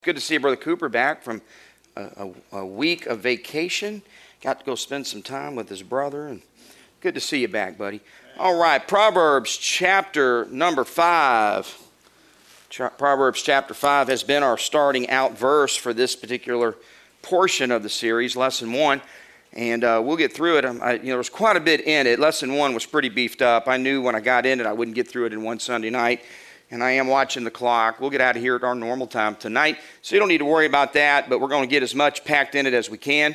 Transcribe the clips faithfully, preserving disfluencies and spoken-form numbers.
Good to see Brother Cooper back from a, a, a week of vacation. Got to go spend some time with his brother, and good to see you back, buddy. All right, Proverbs chapter number five. Ch- Proverbs chapter five has been our starting out verse for this particular portion of the series, lesson one. And uh, we'll get through it. I, you know, there's quite a bit in it. Lesson one was pretty beefed up. I knew when I got in it I wouldn't get through it in one Sunday night. And I am watching the clock. We'll get out of here at our normal time tonight. So you don't need to worry about that, but we're going to get as much packed in it as we can.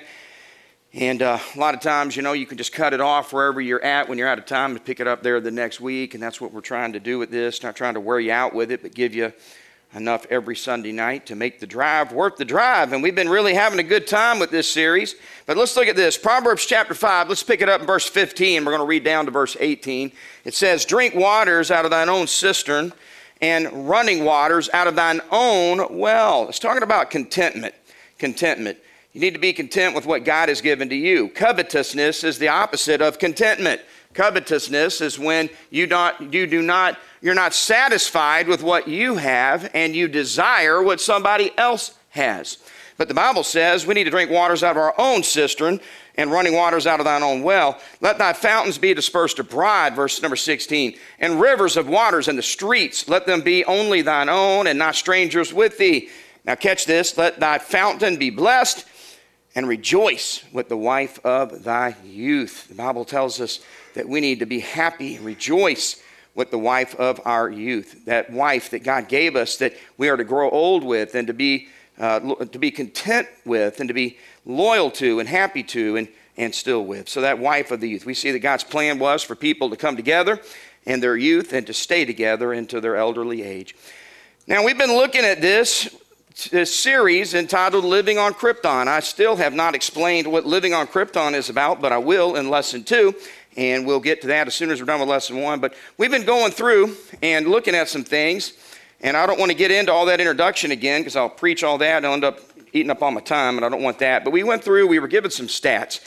And uh, a lot of times, you know, you can just cut it off wherever you're at when you're out of time and pick it up there the next week. And that's what we're trying to do with this. Not trying to wear you out with it, but give you enough every Sunday night to make the drive worth the drive. And we've been really having a good time with this series. But let's look at this. Proverbs chapter five, let's pick it up in verse fifteen. We're going to read down to verse eighteen. It says, "Drink waters out of thine own cistern, and running waters out of thine own well." It's talking about contentment. Contentment. You need to be content with what God has given to you. Covetousness is the opposite of contentment. Covetousness is when you not you do not you're not satisfied with what you have and you desire what somebody else has. But the Bible says we need to drink waters out of our own cistern and running waters out of thine own well. Let thy fountains be dispersed abroad, verse number sixteen. And rivers of waters in the streets, let them be only thine own and not strangers with thee. Now catch this, let thy fountain be blessed and rejoice with the wife of thy youth. The Bible tells us that we need to be happy, rejoice with the wife of our youth. That wife that God gave us that we are to grow old with and to be Uh, to be content with and to be loyal to and happy to and, and still with. So that wife of the youth. We see that God's plan was for people to come together in their youth and to stay together into their elderly age. Now we've been looking at this, this series entitled Living on Krypton. I still have not explained what Living on Krypton is about, but I will in lesson two. And we'll get to that as soon as we're done with lesson one. But we've been going through and looking at some things. And I don't want to get into all that introduction again because I'll preach all that and I'll end up eating up all my time, and I don't want that. But we went through, we were given some stats.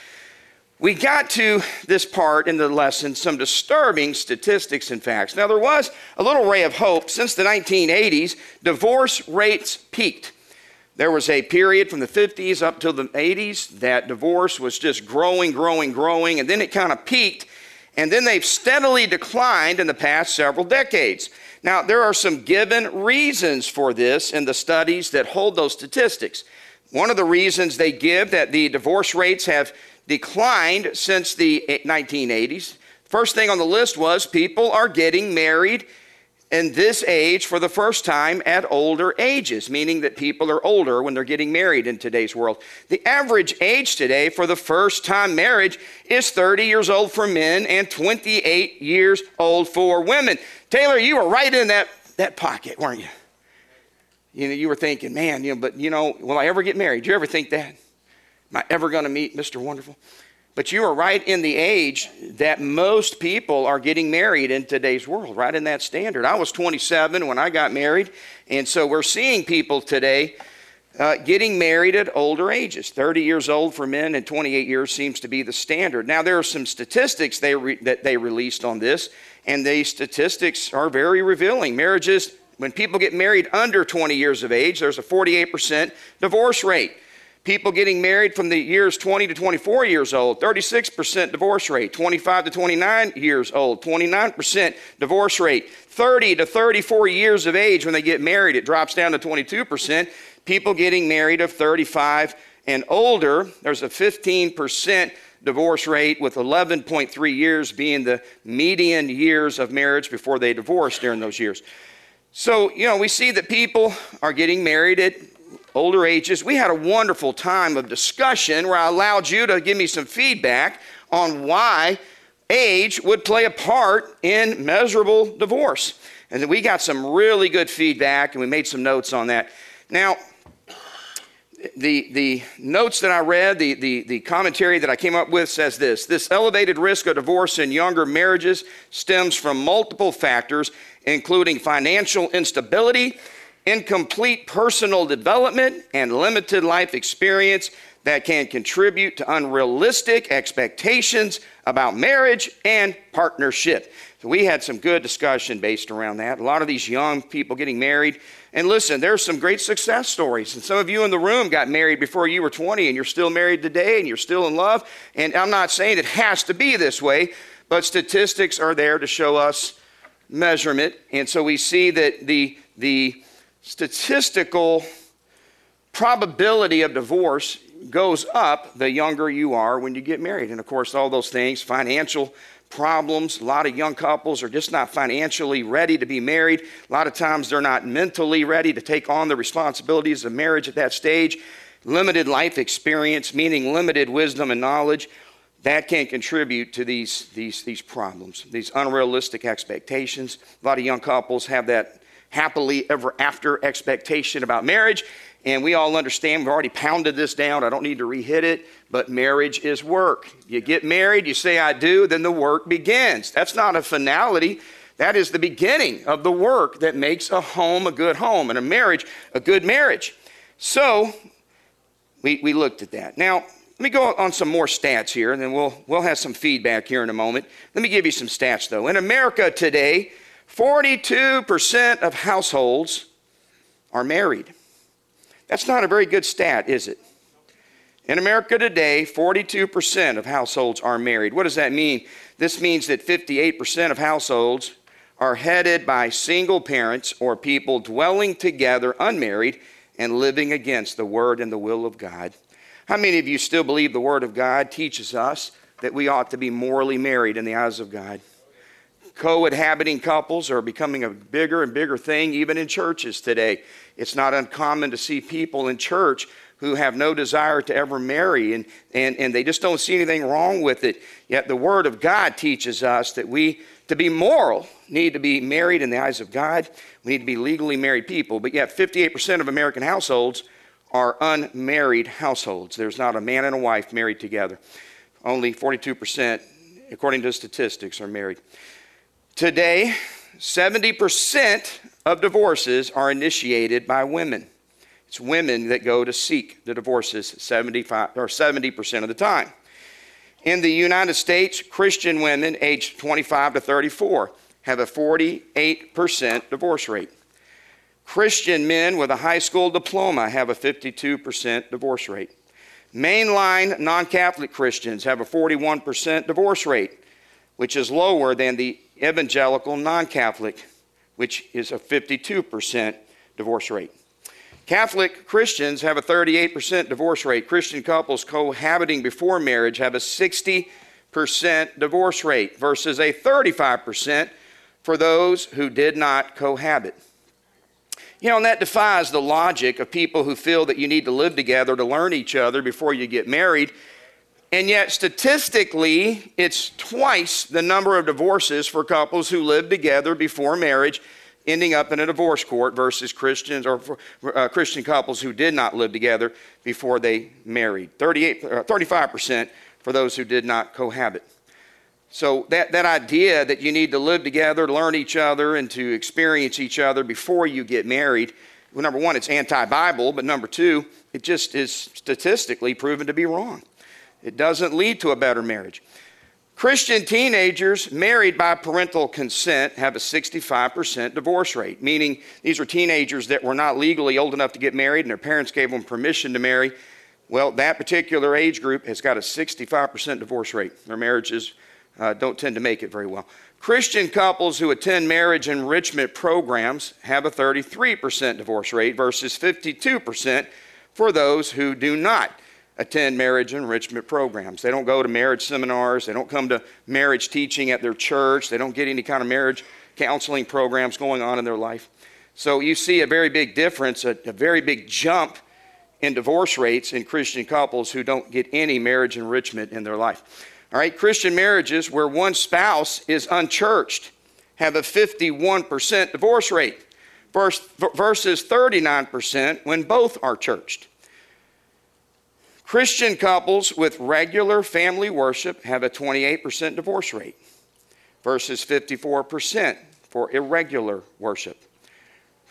We got to this part in the lesson, some disturbing statistics and facts. Now, there was a little ray of hope. Since the nineteen eighties, divorce rates peaked. There was a period from the fifties up to the eighties that divorce was just growing, growing, growing, and then it kind of peaked, and then they've steadily declined in the past several decades. Now, there are some given reasons for this in the studies that hold those statistics. One of the reasons they give that the divorce rates have declined since the nineteen eighties, first thing on the list was people are getting married in this age for the first time at older ages, meaning that people are older when they're getting married in today's world. The average age today for the first time marriage is thirty years old for men and twenty-eight years old for women. Taylor, you were right in that, that pocket, weren't you? You know, you were thinking, man, you know, but you know, will I ever get married? Do you ever think that? Am I ever going to meet Mister Wonderful? But you are right in the age that most people are getting married in today's world, right in that standard. I was twenty-seven when I got married, and so we're seeing people today uh, getting married at older ages. thirty years old for men and twenty-eight years seems to be the standard. Now, there are some statistics they re- that they released on this, and these statistics are very revealing. Marriages, when people get married under twenty years of age, there's a forty-eight percent divorce rate. People getting married from the years twenty to twenty-four years old, thirty-six percent divorce rate. twenty-five to twenty-nine years old, twenty-nine percent divorce rate. thirty to thirty-four years of age when they get married, it drops down to twenty-two percent. People getting married of thirty-five and older, there's a fifteen percent divorce rate, with eleven point three years being the median years of marriage before they divorce during those years. So, you know, we see that people are getting married at older ages. We had a wonderful time of discussion where I allowed you to give me some feedback on why age would play a part in measurable divorce. And we got some really good feedback, and we made some notes on that. Now, the, the notes that I read, the, the, the commentary that I came up with says this: this elevated risk of divorce in younger marriages stems from multiple factors, including financial instability incomplete personal development, and limited life experience that can contribute to unrealistic expectations about marriage and partnership. So we had some good discussion based around that. A lot of these young people getting married. And listen, there's some great success stories. And some of you in the room got married before you were twenty, and you're still married today, and you're still in love. And I'm not saying it has to be this way, but statistics are there to show us measurement. And so we see that the, the statistical probability of divorce goes up the younger you are when you get married. And of course, all those things, financial problems, a lot of young couples are just not financially ready to be married. A lot of times they're not mentally ready to take on the responsibilities of marriage at that stage. Limited life experience, meaning limited wisdom and knowledge, that can contribute to these, these, these problems, these unrealistic expectations. A lot of young couples have that happily ever after expectation about marriage. And we all understand, we've already pounded this down, I don't need to re-hit it, but marriage is work. You get married, you say I do, then the work begins. That's not a finality. That is the beginning of the work that makes a home a good home and a marriage a good marriage. So we, we looked at that. Now, let me go on some more stats here, and then we'll, we'll have some feedback here in a moment. Let me give you some stats, though. In America today, forty-two percent of households are married. That's not a very good stat, is it? In America today, forty-two percent of households are married. What does that mean? This means that fifty-eight percent of households are headed by single parents or people dwelling together unmarried and living against the word and the will of God. How many of you still believe the word of God teaches us that we ought to be morally married in the eyes of God? Cohabiting couples are becoming a bigger and bigger thing even in churches today. It's not uncommon to see people in church who have no desire to ever marry, and, and, and they just don't see anything wrong with it. Yet the Word of God teaches us that we, to be moral, need to be married in the eyes of God. We need to be legally married people. But yet fifty-eight percent of American households are unmarried households. There's not a man and a wife married together. Only forty-two percent, according to statistics, are married. Today, seventy percent of divorces are initiated by women. It's women that go to seek the divorces seventy-five or seventy percent of the time. In the United States, Christian women aged twenty-five to thirty-four have a forty-eight percent divorce rate. Christian men with a high school diploma have a fifty-two percent divorce rate. Mainline non-Catholic Christians have a forty-one percent divorce rate, which is lower than the evangelical non-Catholic, which is a fifty-two percent divorce rate. Catholic Christians have a thirty-eight percent divorce rate. Christian couples cohabiting before marriage have a sixty percent divorce rate versus a thirty-five percent for those who did not cohabit. You know, and that defies the logic of people who feel that you need to live together to learn each other before you get married. And yet, statistically, it's twice the number of divorces for couples who live together before marriage, ending up in a divorce court, versus Christians or uh, Christian couples who did not live together before they married. thirty-eight, uh, thirty-five percent for those who did not cohabit. So that, that idea that you need to live together, learn each other, and to experience each other before you get married, well, number one, it's anti-Bible, but number two, it just is statistically proven to be wrong. It doesn't lead to a better marriage. Christian teenagers married by parental consent have a sixty-five percent divorce rate, meaning these are teenagers that were not legally old enough to get married and their parents gave them permission to marry. Well, that particular age group has got a sixty-five percent divorce rate. Their marriages uh, don't tend to make it very well. Christian couples who attend marriage enrichment programs have a thirty-three percent divorce rate versus fifty-two percent for those who do not attend marriage enrichment programs. They don't go to marriage seminars. They don't come to marriage teaching at their church. They don't get any kind of marriage counseling programs going on in their life. So you see a very big difference, a, a very big jump in divorce rates in Christian couples who don't get any marriage enrichment in their life. All right, Christian marriages where one spouse is unchurched have a fifty-one percent divorce rate versus thirty-nine percent when both are churched. Christian couples with regular family worship have a twenty-eight percent divorce rate versus fifty-four percent for irregular worship.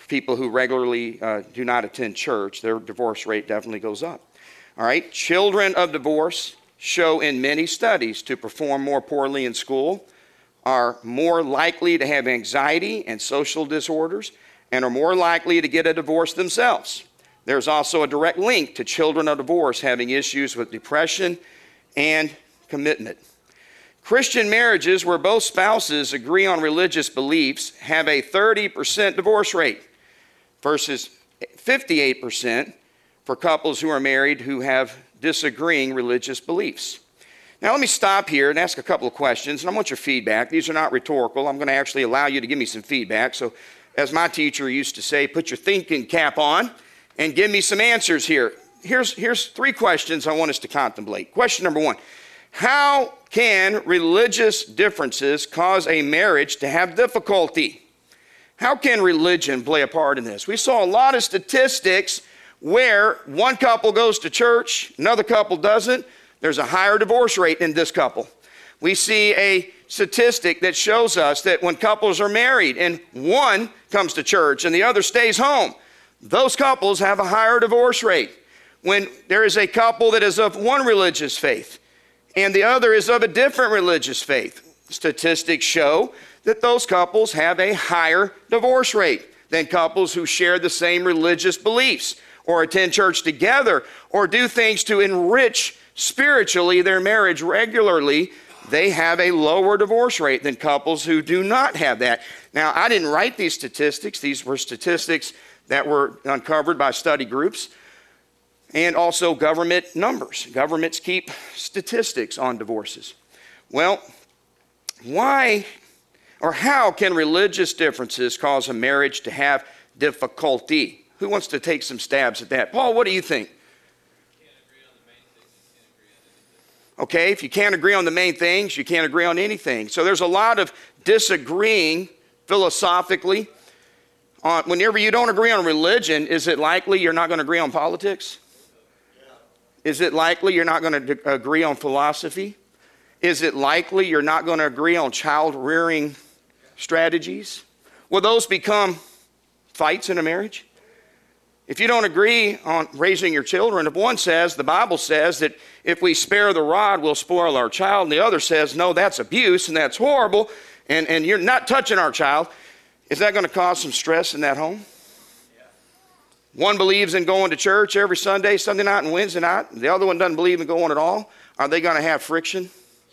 people who regularly uh, do not attend church, their divorce rate definitely goes up. All right, children of divorce show in many studies to perform more poorly in school, are more likely to have anxiety and social disorders, and are more likely to get a divorce themselves. There's also a direct link to children of divorce having issues with depression and commitment. Christian marriages where both spouses agree on religious beliefs have a thirty percent divorce rate versus fifty-eight percent for couples who are married who have disagreeing religious beliefs. Now let me stop here and ask a couple of questions, and I want your feedback. These are not rhetorical. I'm going to actually allow you to give me some feedback. So as my teacher used to say, put your thinking cap on and give me some answers here. Here's, here's three questions I want us to contemplate. Question number one, how can religious differences cause a marriage to have difficulty? How can religion play a part in this? We saw a lot of statistics where one couple goes to church, another couple doesn't. There's a higher divorce rate in this couple. We see a statistic that shows us that when couples are married and one comes to church and the other stays home, those couples have a higher divorce rate. When there is a couple that is of one religious faith and the other is of a different religious faith, statistics show that those couples have a higher divorce rate than couples who share the same religious beliefs or attend church together or do things to enrich spiritually their marriage regularly. They have a lower divorce rate than couples who do not have that. Now, I didn't write these statistics. These were statistics that were uncovered by study groups and also government numbers. Governments keep statistics on divorces. Well, why or how can religious differences cause a marriage to have difficulty? Who wants to take some stabs at that? Paul, what do you think? Okay, if you can't agree on the main things, you can't agree on anything. So there's a lot of disagreeing philosophically. On, whenever you don't agree on religion, is it likely you're not going to agree on politics? Is it likely you're not going to agree on philosophy? Is it likely you're not going to agree on child rearing strategies? Will those become fights in a marriage? If you don't agree on raising your children, if one says, the Bible says that if we spare the rod, we'll spoil our child, and the other says, no, that's abuse and that's horrible, and, and you're not touching our child, is that going to cause some stress in that home? Yeah. One believes in going to church every Sunday, Sunday night and Wednesday night. The other one doesn't believe in going at all. Are they going to have friction?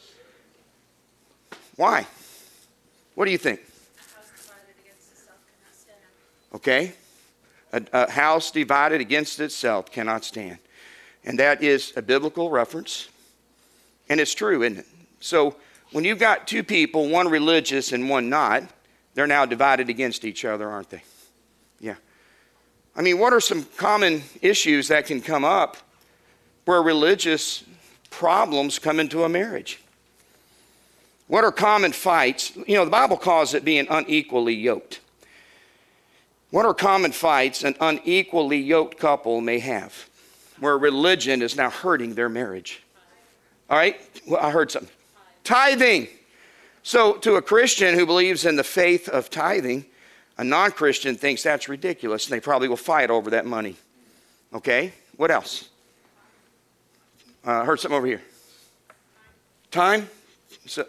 Why? What do you think? A house divided against itself cannot stand. Okay. A, a house divided against itself cannot stand. And that is a biblical reference. And it's true, isn't it? So when you've got two people, one religious and one not, they're now divided against each other, aren't they? Yeah. I mean, what are some common issues that can come up where religious problems come into a marriage? What are common fights? You know, the Bible calls it being unequally yoked. What are common fights an unequally yoked couple may have where religion is now hurting their marriage? All right? Well, I heard something. Tithing. So to a Christian who believes in the faith of tithing, a non-Christian thinks that's ridiculous, and they probably will fight over that money. Okay? What else? I uh, heard something over here. Time? So,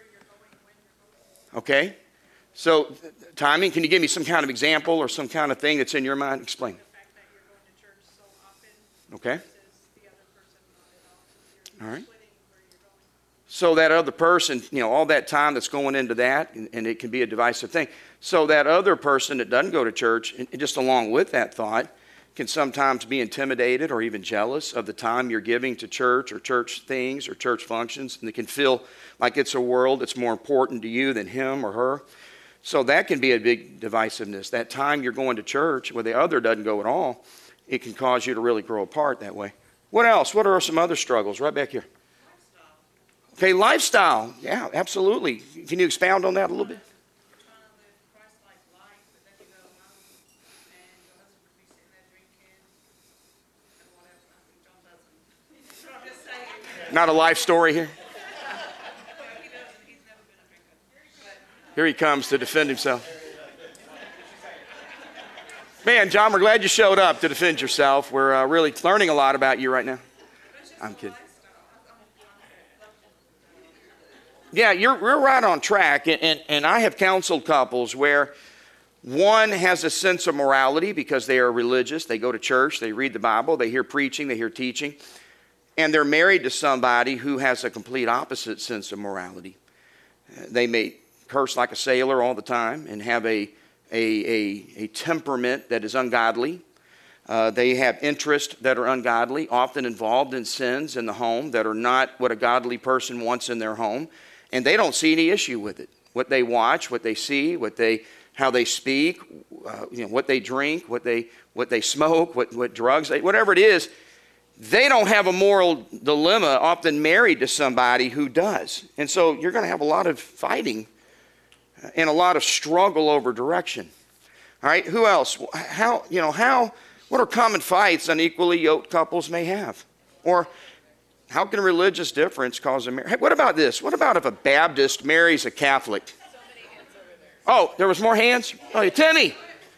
okay. So timing, can you give me some kind of example or some kind of thing that's in your mind? Explain. The fact that you're going to church so often okay. versus the other person not at all. So you're all right. splitting where you're going. So that other person, you know, all that time that's going into that, and, and it can be a divisive thing. So that other person that doesn't go to church, and just along with that thought, can sometimes be intimidated or even jealous of the time you're giving to church or church things or church functions, and they can feel like it's a world that's more important to you than him or her. So that can be a big divisiveness. That time you're going to church where the other doesn't go at all, it can cause you to really grow apart that way. What else? What are some other struggles? Right back here. Lifestyle. Okay, lifestyle. Yeah, absolutely. Can you expound on that a little bit? You're trying to live Christ-like life, but then you go home and your husband could be sitting there drinking and whatever. I think John doesn't. So I'm just saying. Not a life story here. Here he comes to defend himself. Man, John, we're glad you showed up to defend yourself. We're uh, really learning a lot about you right now. I'm kidding. Yeah, you're, you're right on track. And, and, and I have counseled couples where one has a sense of morality because they are religious. They go to church, they read the Bible, they hear preaching, they hear teaching. And they're married to somebody who has a complete opposite sense of morality. They may curse like a sailor all the time and have a A, a, a temperament that is ungodly. Uh, they have interests that are ungodly, often involved in sins in the home that are not what a godly person wants in their home. And they don't see any issue with it. What they watch, what they see, what they, how they speak, uh, you know, what they drink, what they, what they smoke, what, what drugs, they, whatever it is, they don't have a moral dilemma, often married to somebody who does. And so you're going to have a lot of fighting and a lot of struggle over direction. All right, who else? How, you know, how, what are common fights unequally yoked couples may have? Or how can a religious difference cause a marriage? Hey, what about this? What about if a Baptist marries a Catholic? So many hands over there. Oh, there was more hands? Oh, yeah, Timmy.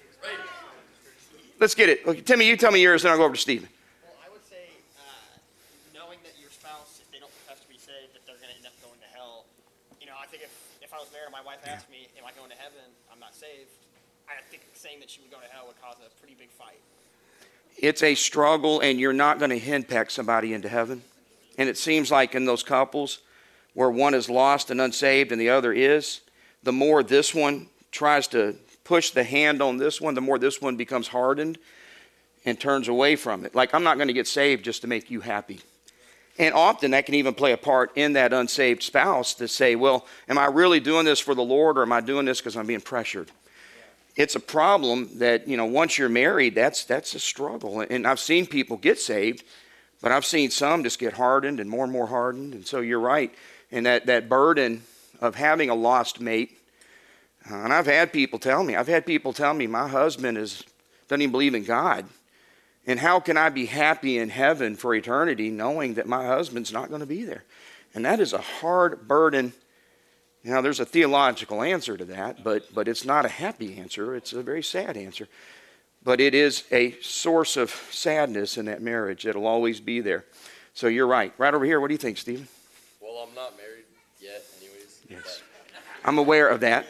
Let's get it. Okay, Timmy, you tell me yours, then I'll go over to Stephen. Well, I would say uh, knowing that your spouse, if they don't profess to be saved, that they're going to end up going to hell. You know, I think if, if I was married and my wife asked me, am I going to heaven? I'm not saved. I think saying that she would go to hell would cause a pretty big fight. It's a struggle, and you're not going to henpeck somebody into heaven. And it seems like in those couples where one is lost and unsaved and the other is, the more this one tries to push the hand on this one, the more this one becomes hardened and turns away from it. Like, I'm not going to get saved just to make you happy. And often that can even play a part in that unsaved spouse to say, well, am I really doing this for the Lord, or am I doing this because I'm being pressured? It's a problem that, you know, once you're married, that's that's a struggle. And I've seen people get saved, but I've seen some just get hardened and more and more hardened. And so you're right. And that, that burden of having a lost mate. Uh, and I've had people tell me, I've had people tell me, my husband is doesn't even believe in God. And how can I be happy in heaven for eternity knowing that my husband's not going to be there? And that is a hard burden. Now, there's a theological answer to that, but, but it's not a happy answer. It's a very sad answer. But it is a source of sadness in that marriage. It'll always be there. So you're right. Right over here, what do you think, Stephen? Well, I'm not married yet anyways. Yes. I'm aware of that.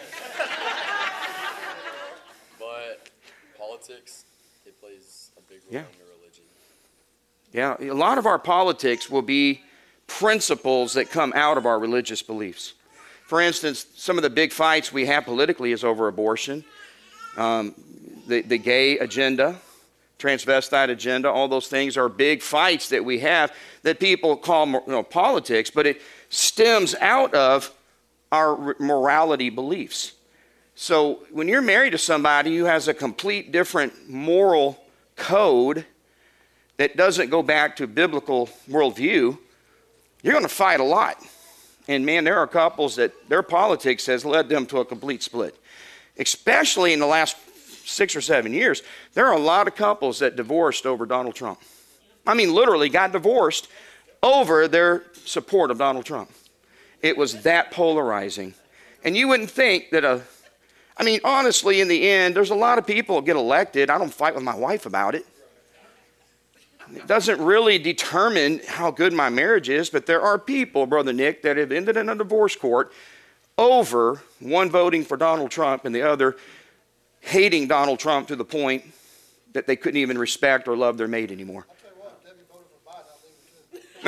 But, but politics, it plays a big role Yeah. in your religion. Yeah, a lot of our politics will be principles that come out of our religious beliefs. For instance, some of the big fights we have politically is over abortion, um, the, the gay agenda, transvestite agenda. All those things are big fights that we have that people call, you know, politics, but it stems out of our morality beliefs. So when you're married to somebody who has a complete different moral code that doesn't go back to biblical worldview, you're going to fight a lot. And man, there are couples that their politics has led them to a complete split. Especially in the last six or seven years, there are a lot of couples that divorced over Donald Trump. I mean, literally got divorced over their support of Donald Trump. It was that polarizing. And you wouldn't think that a, I mean, honestly, in the end, there's a lot of people that get elected. I don't fight with my wife about it. It doesn't really determine how good my marriage is, but there are people, Brother Nick, that have ended in a divorce court over one voting for Donald Trump and the other hating Donald Trump to the point that they couldn't even respect or love their mate anymore. I'll tell you what, Debbie voted for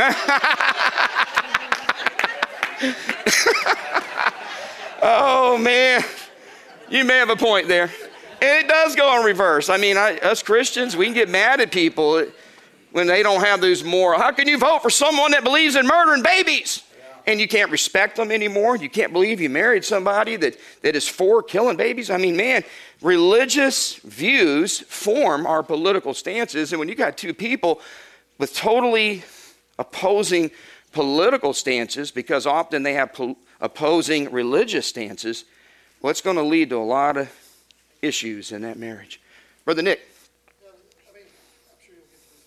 Biden. I'll leave it to Oh, man. You may have a point there. And it does go in reverse. I mean, I, us Christians, we can get mad at people when they don't have those moral. How can you vote for someone that believes in murdering babies? And you can't respect them anymore. You can't believe you married somebody that, that is for killing babies. I mean, man, religious views form our political stances. And when you got two people with totally opposing political stances, because often they have po- opposing religious stances, well, it's going to lead to a lot of issues in that marriage. Brother Nick. Yeah, I mean, I'm sure you'll get to this.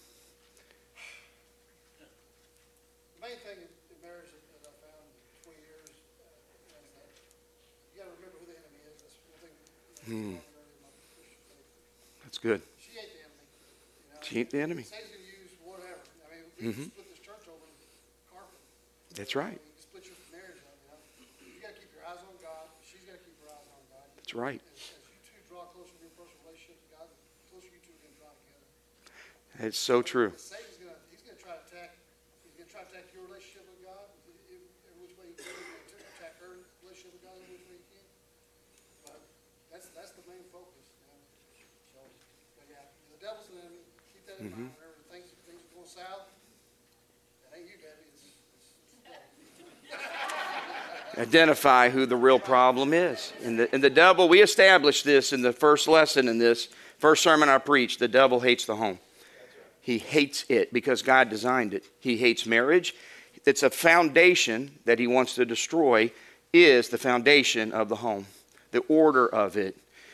The main thing in in marriage that that I found in twenty years, uh, is that you gotta remember who the enemy is. That's one thing. Hmm. I learned in my Christian faith. good. She ain't the enemy. You know? She ain't the enemy. Satan's gonna use whatever. I mean, we Mhm. can split this church over carpet. That's right. You can split your marriage up, you know? You gotta keep your eyes on God. She's gotta keep her eyes on God. That's right. As, as you two draw closer to your personal relationship to God, the closer you two are gonna draw together. It's so true. Satan's gonna, he's gonna try to attack, he's gonna try to attack your relationship with God, every every which way he can. He's gonna attack her relationship with God every which way he can. But that's, that's the main focus, you know? So, but yeah, the devil's an enemy. Keep that in mind. Whenever things, things are going south, that ain't you, Debbie. It's, it's, it's the devil. Identify who the real problem is. And the, and the devil, we established this in the first lesson in this, first sermon I preached. The devil hates the home. He hates it because God designed it. He hates marriage. It's a foundation that he wants to destroy, is the foundation of the home, the order of it.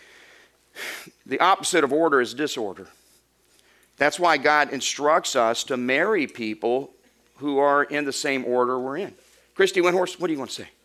The opposite of order is disorder. That's why God instructs us to marry people who are in the same order we're in. Christy Windhorst, what do you want to say?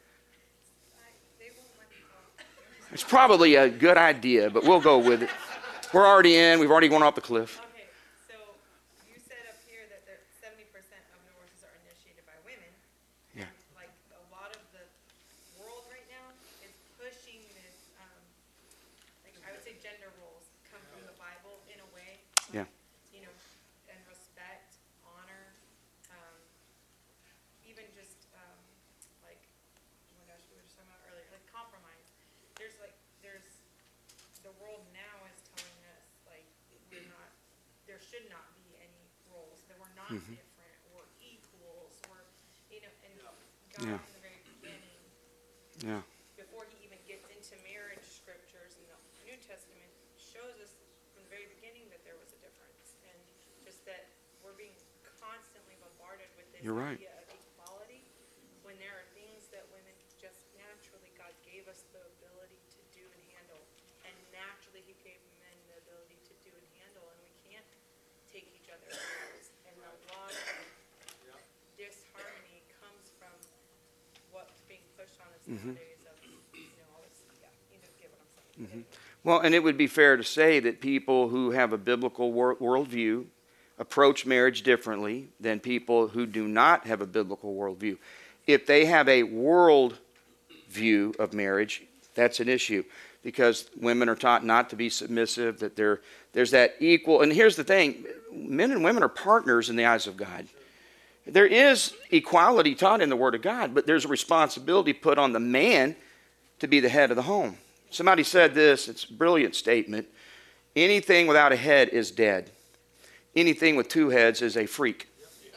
They won't let me talk. It's probably a good idea, but we'll go with it. We're already in. We've already gone off the cliff. Okay, so you said up here that there, seventy percent of divorces are initiated by women. Yeah. And, like, a lot of the world right now is pushing this, um, like, I would say gender roles come from the Bible in a way. Yeah. You know, and respect, honor, um, even just, um, like, oh my gosh, we were just talking about earlier, like compromise. There's like, there's, the world now is telling us, like, we're not, there should not be any roles, that we're not different, we're equals, we're, you know, and God Yeah. from the very beginning, Yeah. before he even gets into marriage scriptures in the New Testament, shows us from the very beginning that there was a difference. And just that we're being constantly bombarded with this You're right. idea of equality, when there are things that women just naturally, God gave us the ability to do and handle. And naturally he gave men the ability to do and handle, and we can't take each other's roles. And a lot of disharmony comes from what's being pushed on us nowadays of, you know, all this, yeah, you just get what I'm saying. Well, and it would be fair to say that people who have a biblical wor- worldview approach marriage differently than people who do not have a biblical worldview. If they have a world view of marriage, that's an issue because women are taught not to be submissive, that there, there's that equal. And here's the thing, men and women are partners in the eyes of God. There is equality taught in the Word of God, but there's a responsibility put on the man to be the head of the home. Somebody said this, it's a brilliant statement. Anything without a head is dead. Anything with two heads is a freak.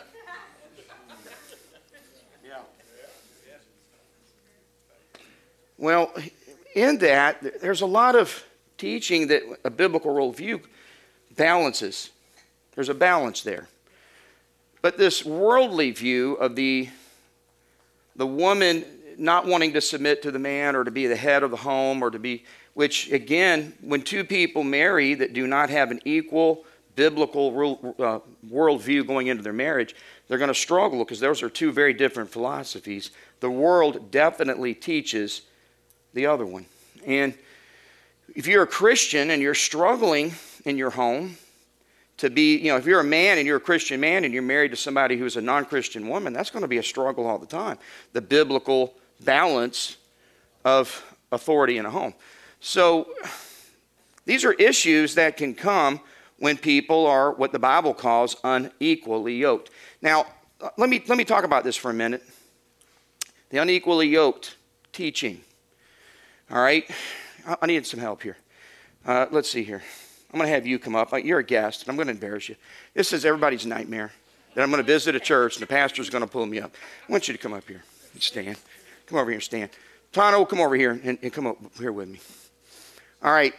Well, in that, there's a lot of teaching that a biblical worldview balances. There's a balance there. But this worldly view of the, the woman not wanting to submit to the man or to be the head of the home or to be, which again, when two people marry that do not have an equal biblical rule, uh, worldview going into their marriage, they're going to struggle because those are two very different philosophies. The world definitely teaches the other one. And if you're a Christian and you're struggling in your home to be, you know, if you're a man and you're a Christian man and you're married to somebody who's a non-Christian woman, that's going to be a struggle all the time. The biblical balance of authority in a home. So these are issues that can come when people are what the Bible calls unequally yoked. Now, let me, let me talk about this for a minute. The unequally yoked teaching. All right? I, I need some help here. Uh, let's see here. I'm going to have you come up. You're a guest, and I'm going to embarrass you. This is everybody's nightmare, that I'm going to visit a church, and the pastor's going to pull me up. I want you to come up here and stand. Come over here and stand. Tano, come over here and, and come up here with me. All right.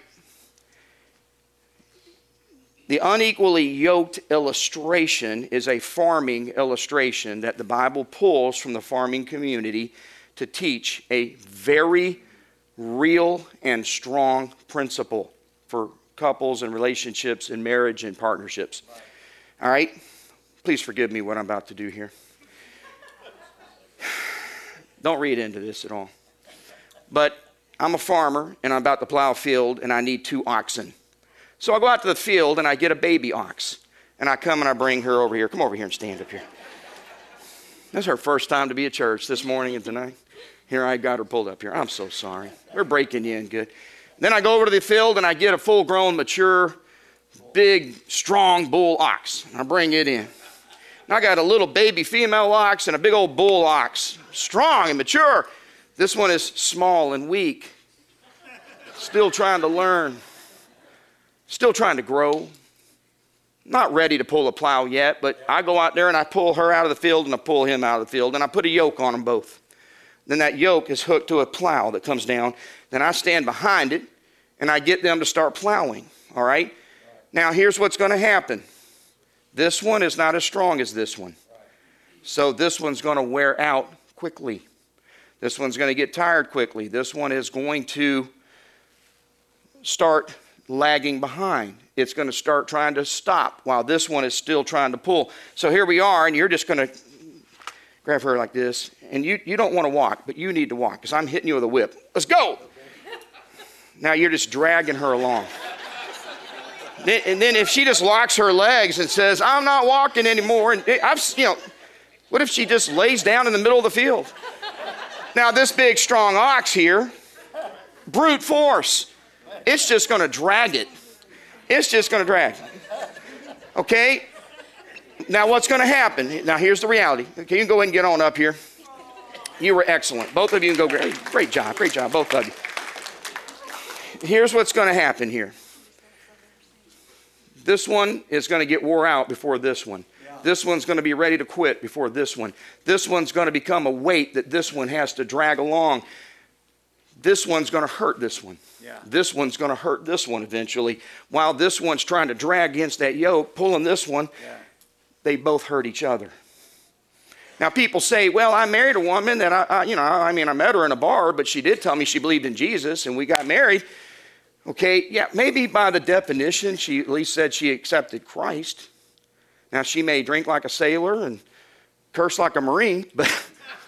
The unequally yoked illustration is a farming illustration that the Bible pulls from the farming community to teach a very real and strong principle for couples and relationships and marriage and partnerships. All right? Please forgive me what I'm about to do here. Don't read into this at all. But I'm a farmer and I'm about to plow a field and I need two oxen. So I go out to the field and I get a baby ox. And I come and I bring her over here. Come over here and stand up here. This is her first time to be at church this morning and tonight. Here I got her pulled up here. I'm so sorry. We're breaking you in good. Then I go over to the field and I get a full-grown, mature, big, strong bull ox. And I bring it in. And I got a little baby female ox and a big old bull ox. Strong and mature. This one is small and weak. Still trying to learn. Still trying to grow. Not ready to pull a plow yet, but I go out there and I pull her out of the field and I pull him out of the field and I put a yoke on them both. Then that yoke is hooked to a plow that comes down. Then I stand behind it and I get them to start plowing, all right? Now here's what's going to happen. This one is not as strong as this one. So this one's going to wear out quickly. This one's going to get tired quickly. This one is going to start lagging behind. It's going to start trying to stop while this one is still trying to pull. So here we are, and you're just going to grab her like this. And you, you don't want to walk, but you need to walk because I'm hitting you with a whip. Let's go. Now you're just dragging her along. Then, and then if she just locks her legs and says, I'm not walking anymore, and I've, you know, what if she just lays down in the middle of the field? Now this big strong ox here, brute force, it's just going to drag it. It's just going to drag. Okay? Now what's going to happen? Now here's the reality. Okay, you can go ahead and get on up here. You were excellent. Both of you can go great. Great job. Great job. Both of you. Here's what's going to happen here. This one is going to get wore out before this one. This one's going to be ready to quit before this one. This one's going to become a weight that this one has to drag along. This one's going to hurt this one. Yeah. This one's going to hurt this one eventually. While this one's trying to drag against that yoke, pulling this one, yeah. They both hurt each other. Now people say, well, I married a woman that I, I, you know, I mean, I met her in a bar, but she did tell me she believed in Jesus and we got married. Okay, yeah, maybe by the definition, she at least said she accepted Christ. Now she may drink like a sailor and curse like a Marine, but,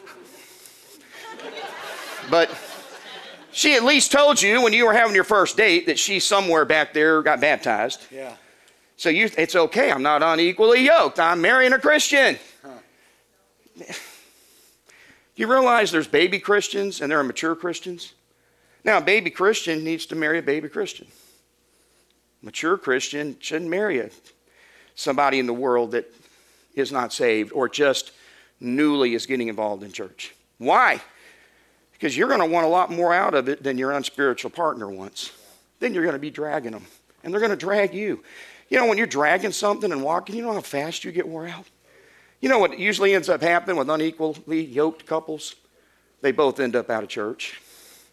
but she at least told you when you were having your first date that she somewhere back there got baptized. Yeah. So you, it's okay. I'm not unequally yoked. I'm marrying a Christian. Huh. You realize there's baby Christians and there are mature Christians? Now, a baby Christian needs to marry a baby Christian. Mature Christian shouldn't marry a, somebody in the world that is not saved or just newly is getting involved in church. Why? Because you're going to want a lot more out of it than your unspiritual partner wants. Then you're going to be dragging them, and they're going to drag you. You know, when you're dragging something and walking, you know how fast you get wore out? You know what usually ends up happening with unequally yoked couples? They both end up out of church.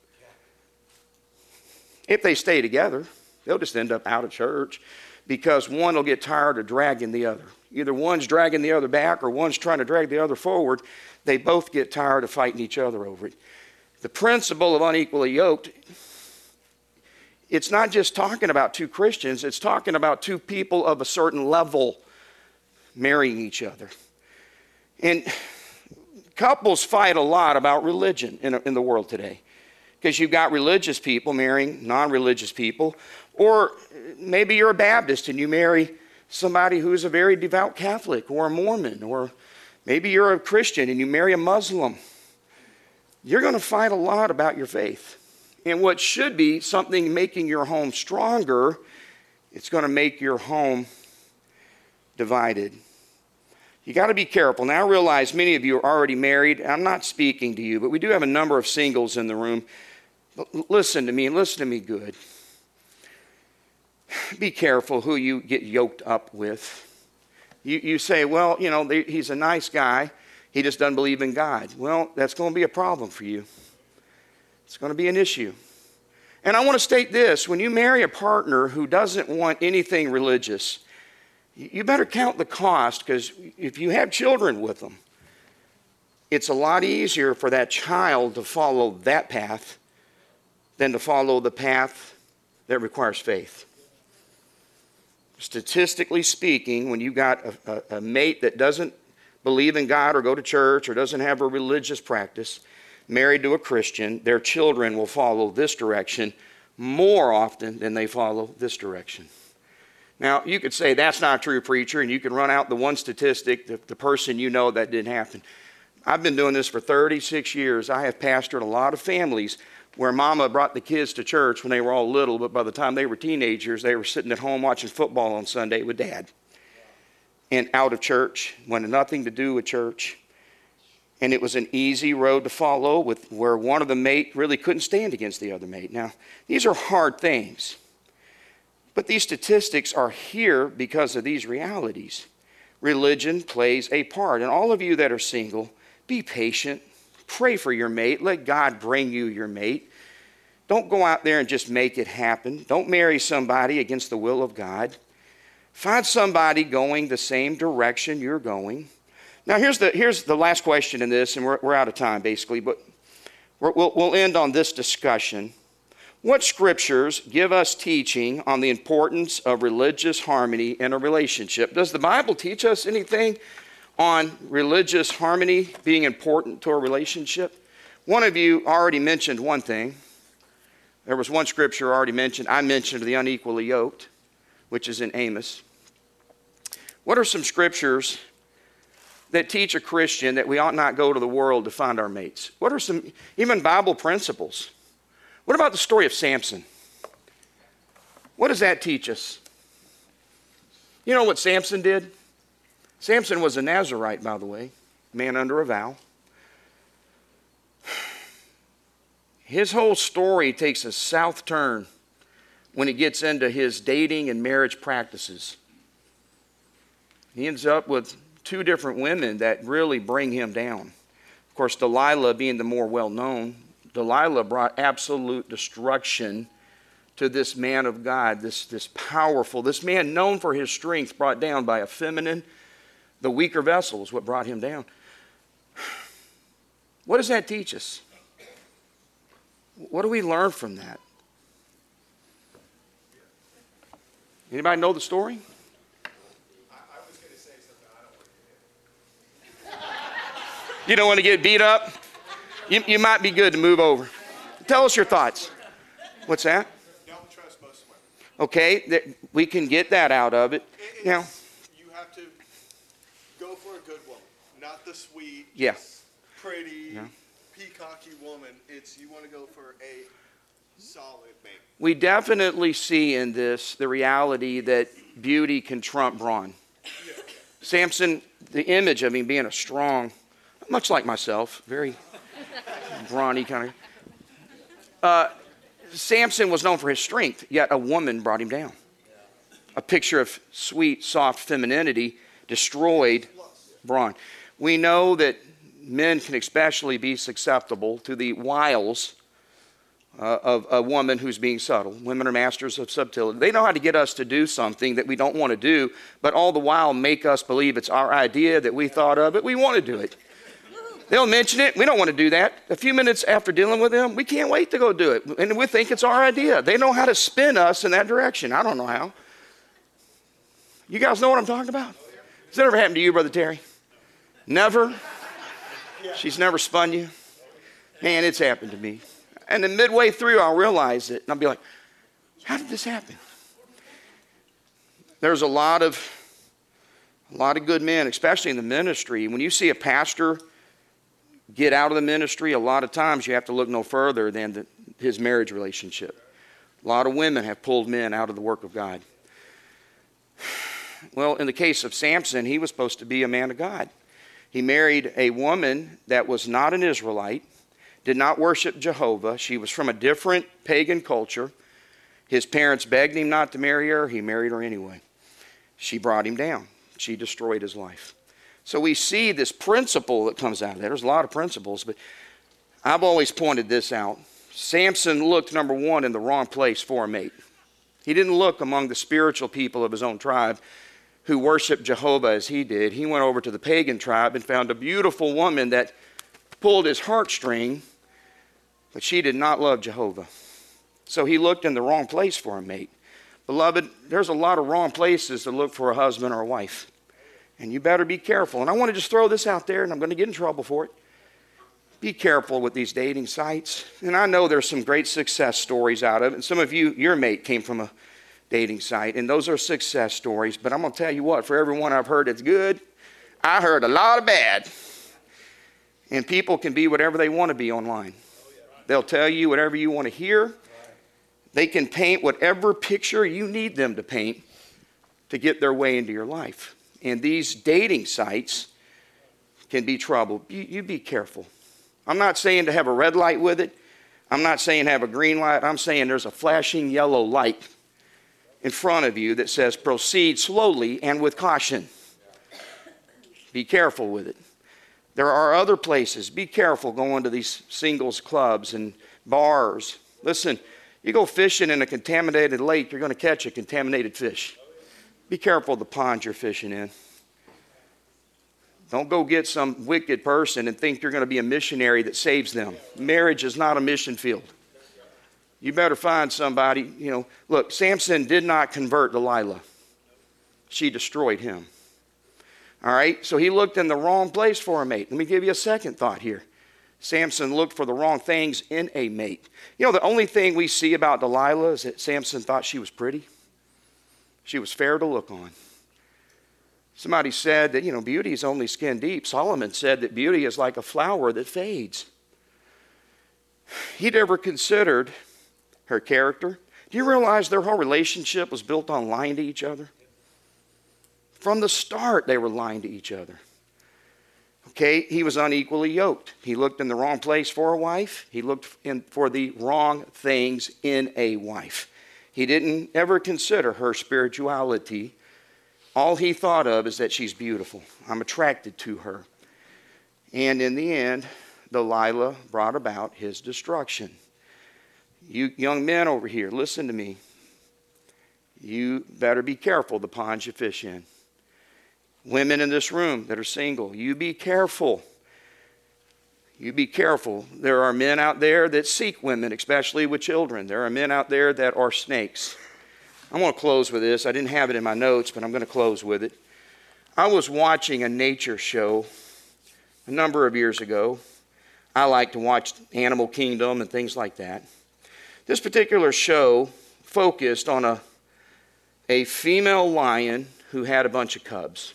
If they stay together, they'll just end up out of church because one will get tired of dragging the other. Either one's dragging the other back or one's trying to drag the other forward. They both get tired of fighting each other over it. The principle of unequally yoked, it's not just talking about two Christians, it's talking about two people of a certain level marrying each other. And couples fight a lot about religion in, in the world today. Because you've got religious people marrying non-religious people. Or maybe you're a Baptist and you marry somebody who's a very devout Catholic or a Mormon. Or maybe you're a Christian and you marry a Muslim. You're going to fight a lot about your faith. And what should be something making your home stronger, it's going to make your home divided. You got to be careful. Now I realize many of you are already married. I'm not speaking to you, but we do have a number of singles in the room. But listen to me and listen to me good. Be careful who you get yoked up with. You, you say, well, you know, they, he's a nice guy. He just doesn't believe in God. Well, that's going to be a problem for you. It's going to be an issue. And I want to state this. When you marry a partner who doesn't want anything religious, you better count the cost, because if you have children with them, it's a lot easier for that child to follow that path than to follow the path that requires faith. Statistically speaking, when you got a, a, a mate that doesn't believe in God or go to church or doesn't have a religious practice, married to a Christian, their children will follow this direction more often than they follow this direction. Now, you could say that's not true, preacher, and you can run out the one statistic, the, the person you know that didn't happen. I've been doing this for thirty-six years. I have pastored a lot of families where mama brought the kids to church when they were all little, but by the time they were teenagers, they were sitting at home watching football on Sunday with dad. And out of church, wanted nothing to do with church. And it was an easy road to follow with where one of the mate really couldn't stand against the other mate. Now, these are hard things. But these statistics are here because of these realities. Religion plays a part. And all of you that are single, be patient. Pray for your mate. Let God bring you your mate. Don't go out there and just make it happen. Don't marry somebody against the will of God. Find somebody going the same direction you're going. Now, here's the, here's the last question in this, and we're, we're out of time, basically, but we're, we'll, we'll end on this discussion. What scriptures give us teaching on the importance of religious harmony in a relationship? Does the Bible teach us anything on religious harmony being important to a relationship? One of you already mentioned one thing. There was one scripture already mentioned. I mentioned the unequally yoked, which is in Amos. What are some scriptures that teach a Christian that we ought not go to the world to find our mates? What are some, even Bible principles? What about the story of Samson? What does that teach us? You know what Samson did? Samson was a Nazirite, by the way, man under a vow. His whole story takes a south turn when he gets into his dating and marriage practices. He ends up with two different women that really bring him down. Of course, Delilah being the more well-known, Delilah brought absolute destruction to this man of God, this, this powerful, this man known for his strength, brought down by a feminine, the weaker vessel is what brought him down. What does that teach us? What do we learn from that? Anybody know the story? You don't want to get beat up? You, you might be good to move over. Tell us your thoughts. What's that? Don't trust most women. Okay, that we can get that out of it. It- Now, it's- you have to go for a good woman, not the sweet, yeah, pretty, Yeah. peacocky woman. It's you want to go for a solid mate. we definitely see in this the reality that beauty can trump brawn. Samson, the image of him being a strong, much like myself, very brawny kind of. Uh, Samson was known for his strength, yet a woman brought him down. A picture of sweet, soft femininity destroyed brawn. We know that men can especially be susceptible to the wiles uh, of a woman who's being subtle. Women are masters of subtlety. They know how to get us to do something that we don't want to do, but all the while make us believe it's our idea, that we thought of it, we want to do it. They'll mention it. We don't want to do that. A few minutes after dealing with them, we can't wait to go do it. And we think it's our idea. They know how to spin us in that direction. I don't know how. You guys know what I'm talking about? Has that ever happened to you, Brother Terry? Never? She's never spun you? Man, it's happened to me. And then midway through, I'll realize it. And I'll be like, how did this happen? There's a lot of, a lot of good men, especially in the ministry. When you see a pastor get out of the ministry, a lot of times you have to look no further than the, his marriage relationship. A lot of women have pulled men out of the work of God. Well, in the case of Samson, he was supposed to be a man of God. He married a woman that was not an Israelite, did not worship Jehovah. She was from a different pagan culture. His parents begged him not to marry her. He married her anyway. She brought him down. She destroyed his life. So we see this principle that comes out of there. There's a lot of principles, but I've always pointed this out. Samson looked, number one, in the wrong place for a mate. He didn't look among the spiritual people of his own tribe who worshiped Jehovah as he did. He went over to the pagan tribe and found a beautiful woman that pulled his heartstring, but she did not love Jehovah. So he looked in the wrong place for a mate. Beloved, there's a lot of wrong places to look for a husband or a wife. And you better be careful. And I want to just throw this out there, and I'm going to get in trouble for it. Be careful with these dating sites. And I know there's some great success stories out of it. And some of you, your mate came from a dating site, and those are success stories. But I'm going to tell you what, for everyone I've heard that's good, I heard a lot of bad. And people can be whatever they want to be online. They'll tell you whatever you want to hear. They can paint whatever picture you need them to paint to get their way into your life. And these dating sites can be trouble. You, you be careful. I'm not saying to have a red light with it. I'm not saying have a green light. I'm saying there's a flashing yellow light in front of you that says proceed slowly and with caution. Be careful with it. There are other places. Be careful going to these singles clubs and bars. Listen, you go fishing in a contaminated lake, you're going to catch a contaminated fish. Be careful of the pond you're fishing in. Don't go get some wicked person and think you're going to be a missionary that saves them. Marriage is not a mission field. You better find somebody, you know. Look, Samson did not convert Delilah. She destroyed him. All right, so he looked in the wrong place for a mate. Let me give you a second thought here. Samson looked for the wrong things in a mate. You know, the only thing we see about Delilah is that Samson thought she was pretty. She was fair to look on. Somebody said that, you know, beauty is only skin deep. Solomon said that beauty is like a flower that fades. He never considered her character. Do you realize their whole relationship was built on lying to each other? From the start, they were lying to each other. Okay, he was unequally yoked. He looked in the wrong place for a wife. He looked in for the wrong things in a wife. He didn't ever consider her spirituality. All he thought of is that she's beautiful. I'm attracted to her. And in the end, Delilah brought about his destruction. You young men over here, listen to me. You better be careful the ponds you fish in. Women in this room that are single, you be careful. You be careful. There are men out there that seek women, especially with children. There are men out there that are snakes. I'm going to close with this. I didn't have it in my notes, but I'm going to close with it. I was watching a nature show a number of years ago. I like to watch Animal Kingdom and things like that. This particular show focused on a, a female lion who had a bunch of cubs.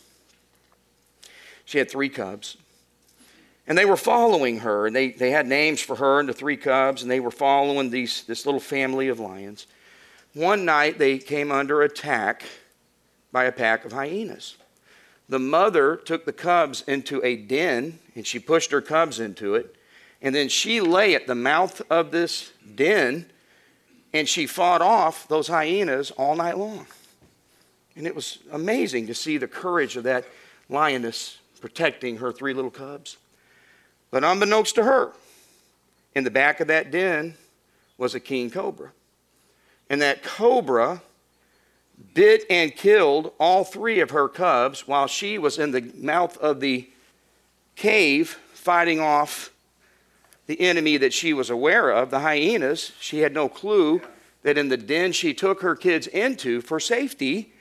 She had three cubs. And they were following her, and they, they had names for her and the three cubs, and they were following these, this little family of lions. One night, they came under attack by a pack of hyenas. The mother took the cubs into a den, and she pushed her cubs into it, and then she lay at the mouth of this den, and she fought off those hyenas all night long. And it was amazing to see the courage of that lioness protecting her three little cubs. But unbeknownst to her, in the back of that den was a king cobra. And that cobra bit and killed all three of her cubs while she was in the mouth of the cave fighting off the enemy that she was aware of, the hyenas. She had no clue that in the den she took her kids into for safety,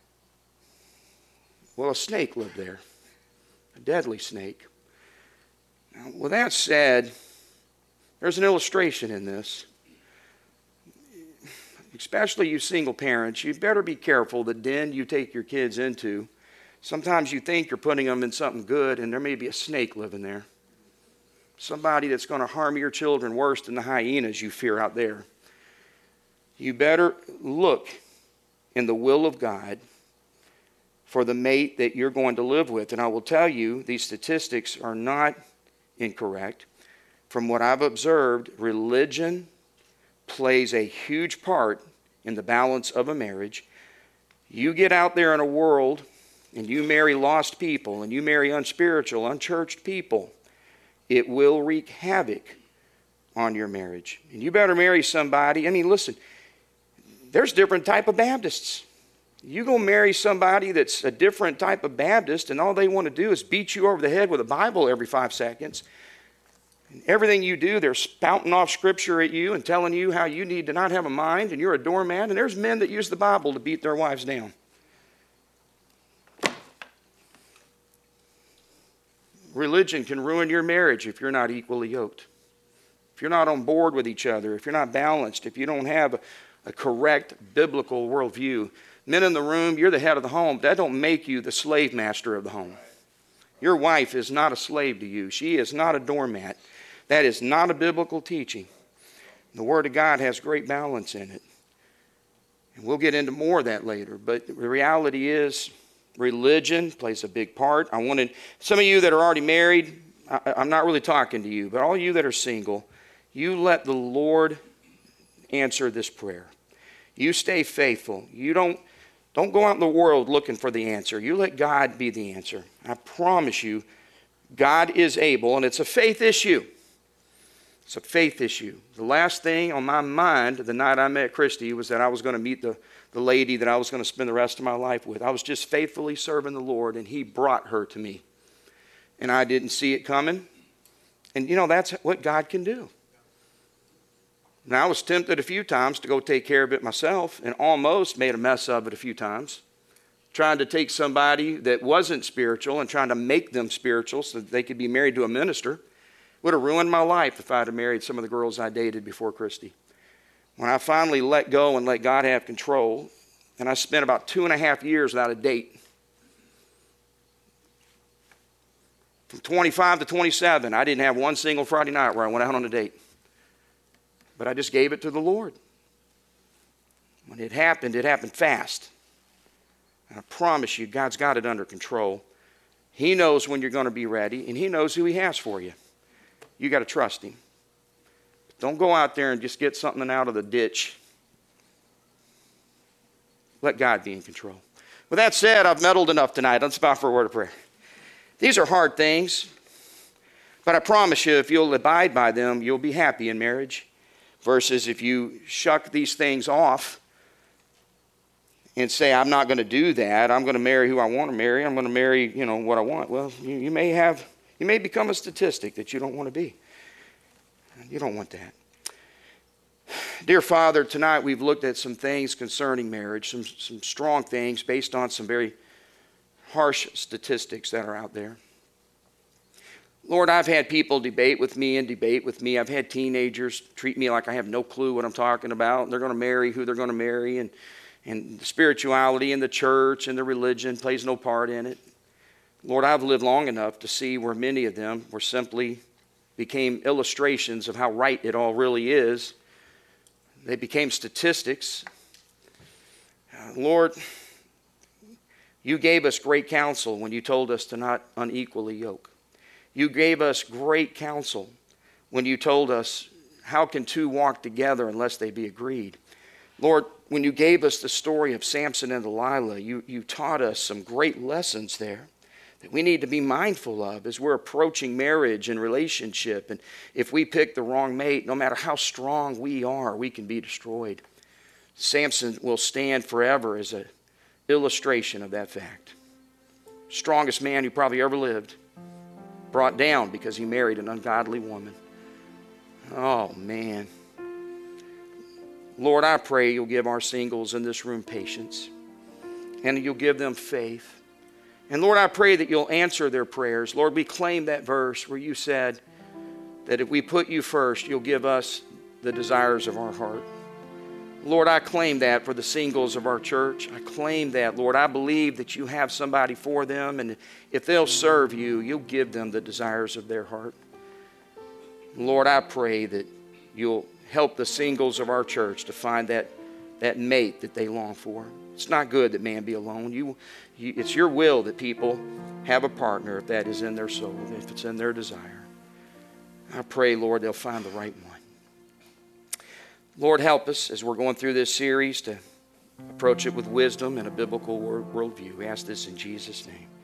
well, a snake lived there, a deadly snake. Now, with that said, there's an illustration in this. Especially you single parents, you better be careful the den you take your kids into. Sometimes you think you're putting them in something good, and there may be a snake living there. Somebody that's going to harm your children worse than the hyenas you fear out there. You better look in the will of God for the mate that you're going to live with. And I will tell you, these statistics are not incorrect. From what I've observed, religion plays a huge part in the balance of a marriage. You get out there in a world and you marry lost people and you marry unspiritual, unchurched people, it will wreak havoc on your marriage. And you better marry somebody. I mean, listen, there's different type of Baptists. You go marry somebody that's a different type of Baptist and all they want to do is beat you over the head with a Bible every five seconds. And everything you do, they're spouting off scripture at you and telling you how you need to not have a mind and you're a doormat. And there's men that use the Bible to beat their wives down. Religion can ruin your marriage if you're not equally yoked. If you're not on board with each other, if you're not balanced, if you don't have a, a correct biblical worldview. Men in the room, you're the head of the home. That don't make you the slave master of the home. Your wife is not a slave to you. She is not a doormat. That is not a biblical teaching. The Word of God has great balance in it. And we'll get into more of that later. But the reality is, religion plays a big part. I wanted, some of you that are already married, I, I'm not really talking to you, but all you that are single, you let the Lord answer this prayer. You stay faithful. You don't Don't go out in the world looking for the answer. You let God be the answer. I promise you, God is able, and it's a faith issue. It's a faith issue. The last thing on my mind the night I met Christy was that I was going to meet the, the lady that I was going to spend the rest of my life with. I was just faithfully serving the Lord, and He brought her to me. And I didn't see it coming. And, you know, that's what God can do. Now, I was tempted a few times to go take care of it myself and almost made a mess of it a few times, trying to take somebody that wasn't spiritual and trying to make them spiritual so that they could be married to a minister. Would have ruined my life if I had married some of the girls I dated before Christy. When I finally let go and let God have control, and I spent about two and a half years without a date. From twenty-five to twenty-seven, I didn't have one single Friday night where I went out on a date. But I just gave it to the Lord. When it happened, it happened fast. And I promise you, God's got it under control. He knows when you're going to be ready, and He knows who He has for you. You got to trust Him. Don't go out there and just get something out of the ditch. Let God be in control. With that said, I've meddled enough tonight. Let's bow for a word of prayer. These are hard things, but I promise you, if you'll abide by them, you'll be happy in marriage. Versus if you shuck these things off and say, I'm not going to do that. I'm going to marry who I want to marry. I'm going to marry, you know, what I want. Well, you, you may have, you may become a statistic that you don't want to be. You don't want that. Dear Father, tonight we've looked at some things concerning marriage, some, some strong things based on some very harsh statistics that are out there. Lord, I've had people debate with me and debate with me. I've had teenagers treat me like I have no clue what I'm talking about. They're going to marry who they're going to marry, and, and the spirituality and the church and the religion plays no part in it. Lord, I've lived long enough to see where many of them were simply became illustrations of how right it all really is. They became statistics. Uh, Lord, You gave us great counsel when You told us to not unequally yoke. You gave us great counsel when You told us, how can two walk together unless they be agreed? Lord, when You gave us the story of Samson and Delilah, you, you taught us some great lessons there that we need to be mindful of as we're approaching marriage and relationship. And if we pick the wrong mate, no matter how strong we are, we can be destroyed. Samson will stand forever as an illustration of that fact. Strongest man who probably ever lived. Brought down because he married an ungodly woman. Oh, man. Lord, I pray You'll give our singles in this room patience. And You'll give them faith. And Lord, I pray that You'll answer their prayers. Lord, we claim that verse where You said that if we put You first, You'll give us the desires of our heart. Lord, I claim that for the singles of our church. I claim that, Lord. I believe that You have somebody for them, and if they'll serve You, You'll give them the desires of their heart. Lord, I pray that You'll help the singles of our church to find that, that mate that they long for. It's not good that man be alone. You, you, it's Your will that people have a partner if that is in their soul, if it's in their desire. I pray, Lord, they'll find the right one. Lord, help us as we're going through this series to approach it with wisdom and a biblical worldview. We ask this in Jesus' name.